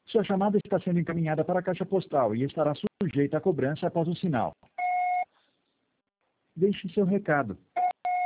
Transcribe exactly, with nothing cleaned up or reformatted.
Sua chamada está sendo encaminhada para a caixa postal e estará sujeita a cobrança após o sinal. Deixe seu recado.